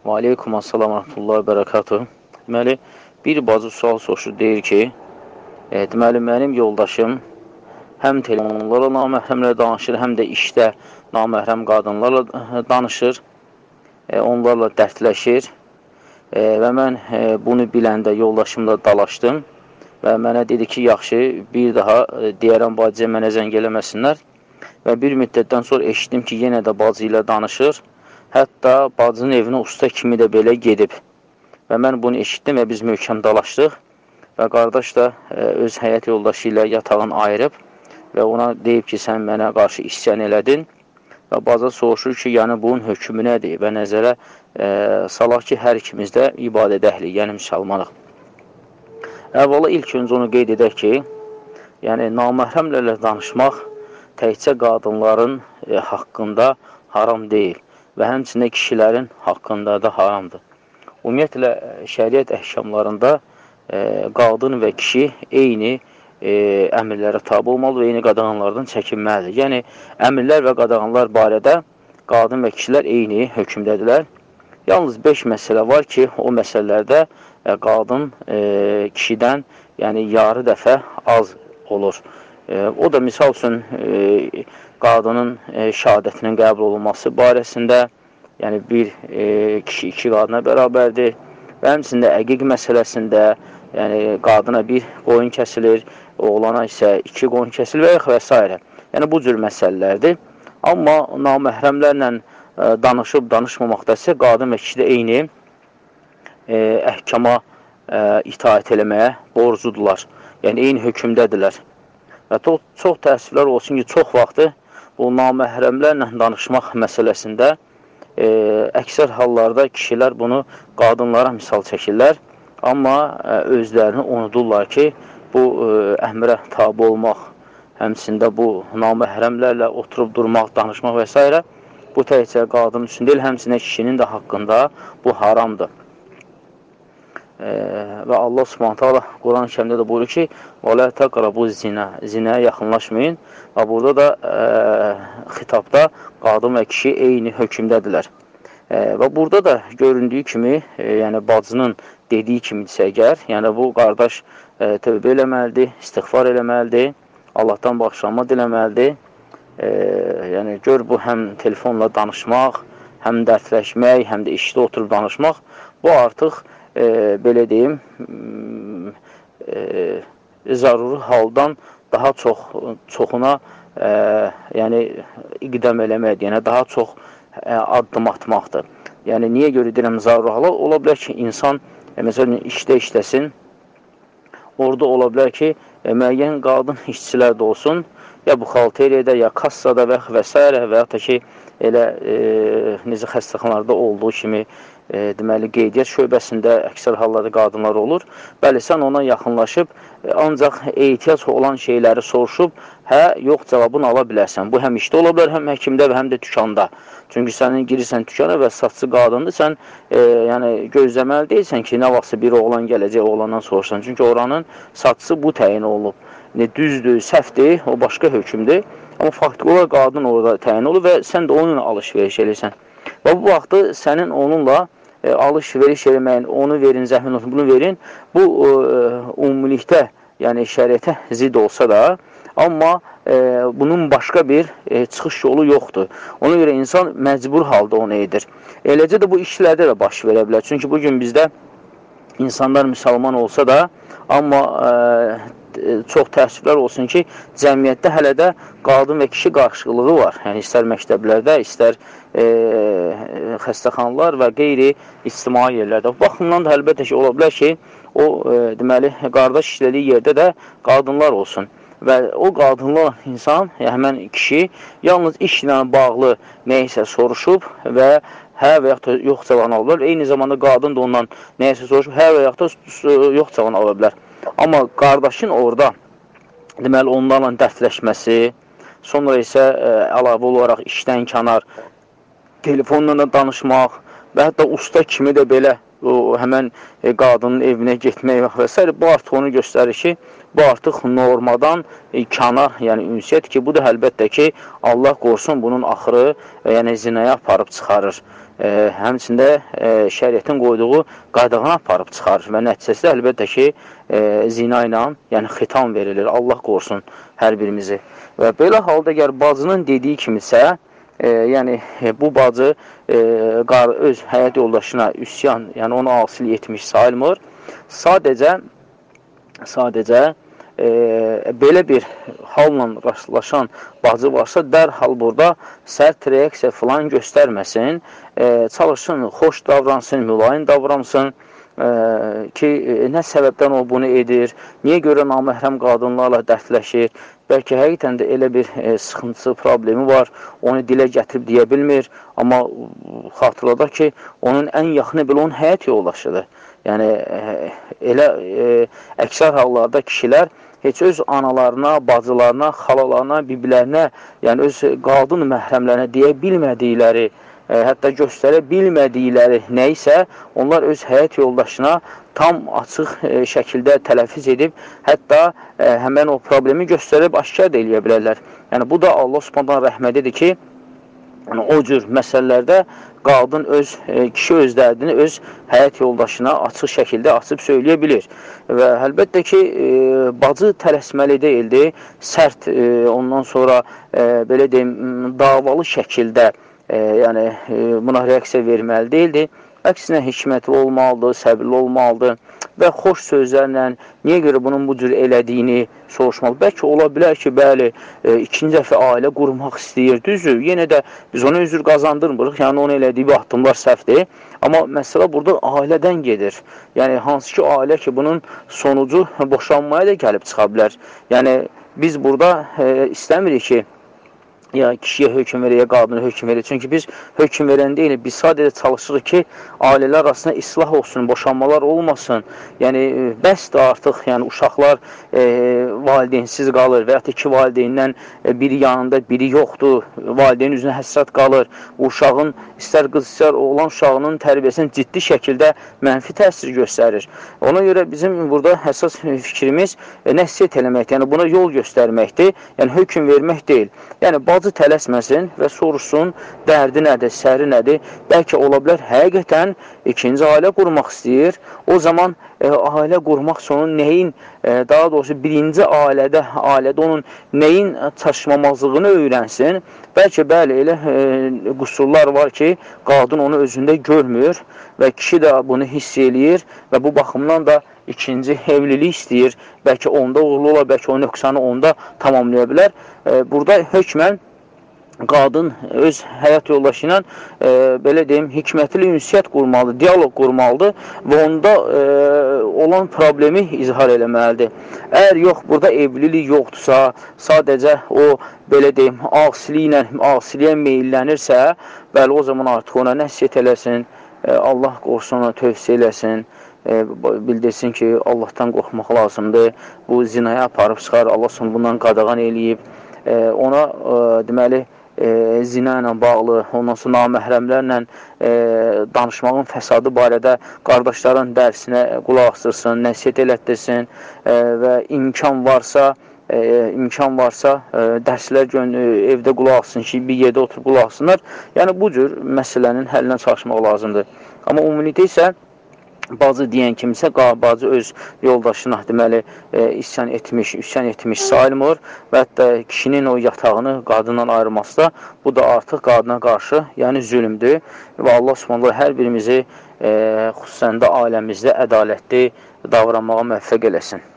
Və aleykum assalam və rahmetullahi və bərəkatuhu. Deməli, bir bacı sual soruşur, deyir ki, deməli, mənim yoldaşım həm telefonlarla naməhrəmlə danışır, həm də işdə naməhrəm qadınlarla danışır, onlarla dərdləşir və mən bunu biləndə yoldaşımla dalaşdım və mənə dedi ki, yaxşı, bir daha deyərəm bacıya mənə zəng eləməsinlər və bir müddətdən sonra eşitdim ki, yenə də bacı ilə danışır. Hətta bacının evinə usta kimi də belə gedib. Və mən bunu eşitdim və biz möhkəm dalaşdıq. Və qardaş da öz həyat yoldaşı ilə yatağını ayırıb və ona deyib ki, sən mənə qarşı isyan elədin. Və baca soruşur ki, yəni bunun hökmü nədir? Və nəzərə salaq ki, hər ikimiz də ibadət əhli, yəni müsəlmanıq. Əvvəla ilk öncə onu qeyd edək ki, yəni naməhrəmlərlə danışmaq təkcə qadınların haqqında haram deyil. Və həmçində kişilərin haqqında da haramdır. Ümumiyyətlə, şəriət əhkamlarında qadın və kişi eyni əmrlərə tabi olmalı və eyni qadağanlardan çəkinməlidir. Yəni, əmrlər və qadağanlar barədə qadın və kişilər eyni hökmdədirlər. Yalnız 5 məsələ var ki, o məsələlərdə qadın kişidən yarı dəfə az olur. O da misal üçün qadının şəhadətinin qəbul olunması barəsində, yəni bir kişi iki qadına bərabərdir və həmçində əqiq məsələsində, yəni qadına bir qoyun kəsilir, oğlana isə 2 qoyun kəsilir və s. Yəni bu cür məsələlərdir. Amma naməhrəmlərlə danışıb danışmamaqda isə qadın və kişi də eyni əhkama itaət eləməyə borcudurlar. Yəni eyni hökmdədirlər. Və çox təəssüflər olsun ki, çox vaxtı bu naməhrəmlərlə danışmaq məsələsində əksər hallarda kişilər bunu qadınlara misal çəkirlər. Amma özlərini unudurlar ki, bu əmrə tabi olmaq, həmçində bu naməhrəmlərlə oturub durmaq, danışmaq və s. Bu təkcə qadın üçün deyil, həmçində kişinin də haqqında bu haramdır. Və Allah Subhanahu taala Quran-ı Kərimdə də buyurur ki, "Və təqrabu zina", zinaya yaxınlaşmayın. Və burada da xitabda qadın və kişi eyni hökmdədirlər. Və burada da göründüyü kimi, yəni bacının dediyi kimidirsə əgər, yəni bu qardaş tövbə eləməlidir, istiğfar eləməlidir, Allahdan bağışlanma diləməlidir. Yəni gör bu həm telefonla danışmaq, həm dərdləşmək, həm də işdə oturub danışmaq, bu artıq belə deyim, zaruri haldan daha çoxuna yəni iqdam eləməkdir, yəni daha çox addım atmaqdır. Yəni niyə görə deyirəm zaruri hala? Ola bilər ki, insan məsələn işdə işləsin, orada ola bilər ki, müəyyən qadın işçilər də olsun, ya buxalteriyada, ya kassada və s. və ya da ki, elə necə xəstəxanalarda olduğu kimi deməli, qeydiyyat şöbəsində əksər hallarda qadınlar olur. Bəli, sən ona yaxınlaşıb, ancaq ehtiyac olan şeyləri soruşub, hə, yox cavabını ala bilərsən. Bu həm işdə ola bilər, həm həkimdə və həm də tükanda. Çünki sənin girirsən tükana və satçı qadındır, sən yəni, gözləməli deyilsən ki, nə vaxtsa bir oğlan gələcək, oğlandan soruşsan. Çünki oranın satçısı bu təyin olunub. Düzdür, səhvdir, o başqa hökmdür. Amma faktiki olaraq qadın orada təyin olub və sən də onunla alış-veriş edirsən. Və bu vaxtı sənin onunla alış-veriş eləməyin, onu verin, zəhmin olsun, bunu verin. Bu, ümumilikdə, yəni şəriətə zid olsa da, amma bunun başqa bir çıxış yolu yoxdur. Ona görə insan məcbur halda onu edir. Eləcə də bu işlərdə də baş verə bilər. Çünki bugün bizdə insanlar müsəlman olsa da, amma çox təəssüflər olsun ki, cəmiyyətdə hələ də qadın və kişi qarşılığı var. Yəni, istər məktəblərdə, istər xəstəxanalar və qeyri-ictimai yerlərdə. Bu baxımdan da əlbəttə ki, ola bilər ki, o, deməli, qardaş işlədiyi yerdə də qadınlar olsun. Və o qadınlar insan, həmən kişi, yalnız işlə bağlı neysə soruşub və hə və yaxud da yox cavabını ala bilər. Eyni zamanda qadın da ondan neysə soruşub, hə və yaxud da yox cavabını ala bilər. Amma qardaşın orada, deməli, onlarla dərdləşməsi, sonra isə əlavə olaraq işdən kənar, telefonla da danışmaq və hətta usta kimi də belə həmən qadının evinə getmək və s. Bu artıq onu göstərir ki, bu artıq normadan kənar, yəni ünsiyyət ki, bu da əlbəttə ki, Allah qorusun bunun axırı, yəni zinaya aparıb çıxarır. Həmçində şəriətin qoyduğu qadağana aparıb çıxarır və nəticəsində əlbəttə ki, zina ilə, yəni xitam verilir. Allah qorusun hər birimizi. Və belə halda əgər bacının dediyi kimisə, yəni bu bacı öz həyat yoldaşına üsyan, yəni onu asili etmiş sayılmır. Sadəcə belə bir halla rastlaşan bacı varsa, dərhal burada sərt reaksiya falan göstərməsin, çalışsın, xoş davransın, mülayim davransın ki, nə səbəbdən o bunu edir, niyə görə naməhrəm qadınlarla dərdləşir, bəlkə həqiqətən də elə bir sıxıntısı, problemi var, onu dilə gətirib deyə bilmir, amma xatırladaq ki, onun ən yaxını belə onun həyat yoldaşıdır. Yəni, elə əksər hallarda kişilər heç öz analarına, bacılarına, xalalarına, bibilərinə, yəni öz qadın məhrəmlərinə deyə bilmədikləri, hətta göstərə bilmədikləri nə isə onlar öz həyat yoldaşına tam açıq şəkildə tələfiz edib, hətta həmən o problemi göstərib aşkar da eləyə bilərlər. Yəni, bu da Allah Subhanahu rəhmətidir ki, o cür məsələlərdə qadın kişi öz dərdini öz həyat yoldaşına açıq şəkildə açıb söyləyə bilir. Və əlbəttə ki, bacı tələsməli deyildi, sərt, ondan sonra belə deyim, davalı şəkildə yəni buna reaksiya verməli deyildi. Əksinə hikmətli olmalıdır, səbirli olmalıdır və xoş sözlərlə niyə görə bunun bu cür elədiyini soruşmalı. Bəlkə ola bilər ki, bəli, ikinci dəfə ailə qurmaq istəyir, düzdür. Yenə də biz ona üzr qazandırmırıq, yəni onun elədiyi bir addımlar səhvdir. Amma məsələ burada ailədən gedir. Yəni, hansı ki, ailə ki, bunun sonucu boşanmaya da gəlib çıxa bilər. Yəni, biz burada istəmirik ki, ya kişiyə hökm verir, ya qadına hökm verir. Çünki biz hökm verən deyil, biz sadəcə çalışırıq ki, ailələr arasında islah olsun, boşanmalar olmasın. Yəni, bəsdir artıq, yəni uşaqlar valideynsiz qalır və ya iki valideyndən biri yanında, biri yoxdur, valideynin üzrə həsrət qalır. Uşağın, istər qız, istər oğlan uşağının tərbiyəsinin ciddi şəkildə mənfi təsir göstərir. Ona görə bizim burada əsas fikrimiz nəsiyyət eləməkdir, yəni buna yol göstərməkdir, yəni hökm vermək deyil. Yəni, bacı tələsməsin və soruşsun, dərdi nədir, səri nədir. Bəlkə ola bilər, həqiqətən ikinci ailə qurmaq istəyir. O zaman ailə qurmaq üçün nəyin, daha doğrusu birinci ailədə onun nəyin çatışmamazlığını öyrənsin. Bəlkə bəli, elə qüsurlar var ki, qadın onu özündə görmür və kişi də bunu hiss eləyir və bu baxımdan da ikinci evlilik istəyir. Bəlkə onda uğurlu ola, bəlkə o nöqsanı onda tamamlaya bilər. Burada hökmən qadın öz həyat yoldaşı ilə belə deyim, hikmətli ünsiyyət qurmalıdır, diyaloq qurmalıdır və onda olan problemi izhar eləməlidir. Əgər yox, burada evlilik yoxdursa, sadəcə o, belə deyim, asiliyə meyillənirsə, bəli, o zaman artıq ona nəsiyyət eləsin, Allah qorusun, ona tövsiyə eləsin, bildirsin ki, Allahdan qorxmaq lazımdır, bu zinaya aparıb çıxar, Allah sonra bundan qadağan eləyib, ona deməli, zina ilə bağlı, ondan sonra naməhrəmlərlə danışmağın fəsadı barədə qardaşların dərsinə qulaq astırsın, nəsiyyət elətdirsin və imkan varsa dərslər evdə qulaq assın ki, bir yerdə oturub qulaq assınlar. Yəni, bu cür məsələnin həllinə çalışmaq lazımdır. Amma ümumilikdə isə bacı deyən kimsə, bacı öz yoldaşına deməli üsyan etmiş sayılmır və hətta kişinin o yatağını qadından ayırması da bu da artıq qadına qarşı, yəni zülmdür və Allah Subhanahu hər birimizi xüsusən də ailəmizdə ədalətli davranmağa müvəffəq eləsin.